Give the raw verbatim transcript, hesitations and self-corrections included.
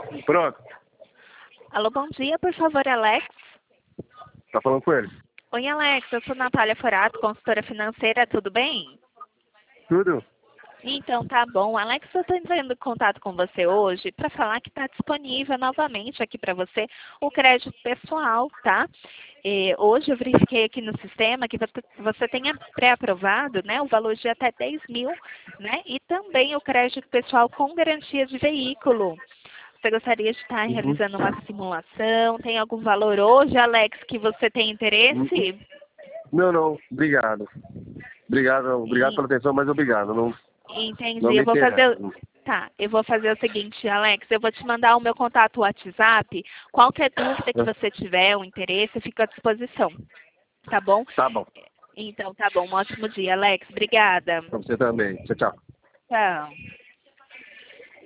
Pronto. Alô, bom dia, por favor, Alex. Tá falando com ele? Oi, Alex, eu sou Natália Forato, consultora financeira, tudo bem? Tudo? Então, tá bom. Alex, eu estou entrando em contato com você hoje para falar que está disponível novamente aqui para você o crédito pessoal, tá? E hoje eu verifiquei aqui no sistema que você, você tenha pré-aprovado, né, o valor de até dez mil, né? E também o crédito pessoal com garantia de veículo. Você gostaria de estar Uhum. realizando uma simulação? Tem algum valor hoje, Alex, que você tem interesse? Não, não. Obrigado. Obrigado, obrigado E- pela atenção, mas obrigado. Não, não Entendi. me Eu vou fazer. interessa. Tá, eu vou fazer o seguinte, Alex, eu vou te mandar o meu contato WhatsApp. Qualquer dúvida que você tiver, um interesse, eu fico à disposição. Tá bom? Tá bom. Então, tá bom. Um ótimo dia, Alex. Obrigada. Pra você também. Tchau, tchau. Tchau.